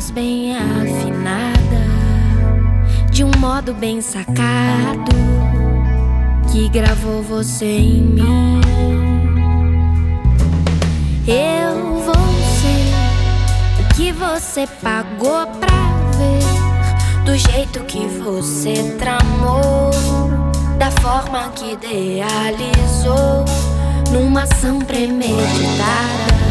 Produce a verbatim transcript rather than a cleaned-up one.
voz bem afinada, de um modo bem sacado, que gravou você em mim. Eu vou ser o que você pagou pra ver, do jeito que você tramou, da forma que idealizou, numa ação premeditada.